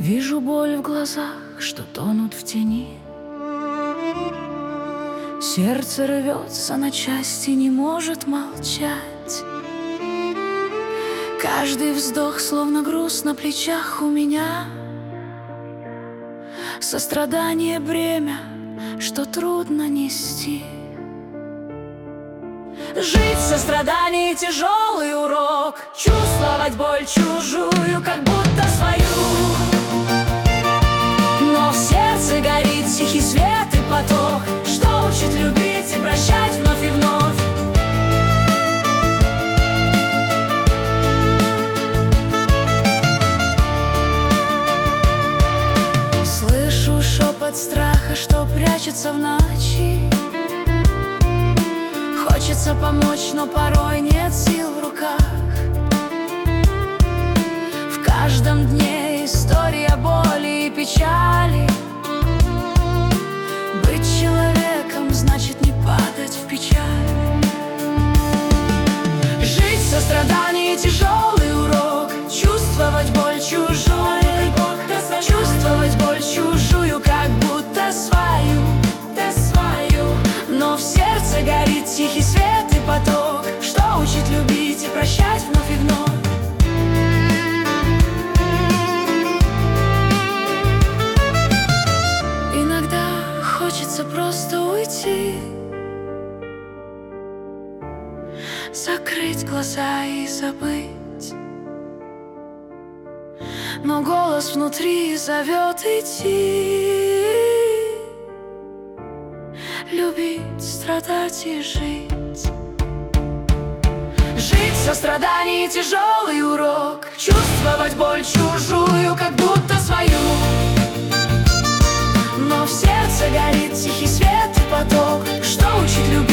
Вижу боль в глазах, что тонут в тени. Сердце рвется на части, не может молчать. Каждый вздох словно груз на плечах у меня. Сострадание бремя, что трудно нести. Жить в сострадании тяжелый урок. Чувствовать боль чужую, как будто свою. Но в сердце горит тихий свет и поток, что учит любить и прощать вновь и вновь. Слышу шепот страха, что прячется в ночи. Хочется помочь, но порой нет сил в руках. В каждом дне история боли и печали. Быть человеком значит не падать в печаль. Жить в сострадании тяжелый урок. Чувствовать боль чужую, чувствовать боль чужую, как будто свою. Но в сердце горит тихий свет и поток, что учит любить и прощать вновь и вновь. Иногда хочется просто уйти, закрыть глаза и забыть. Но голос внутри зовет идти. Любить, страдать и жить. Жить в сострадании тяжелый урок. Чувствовать боль чужую, как будто свою. Но в сердце горит тихий свет и поток, что учит любить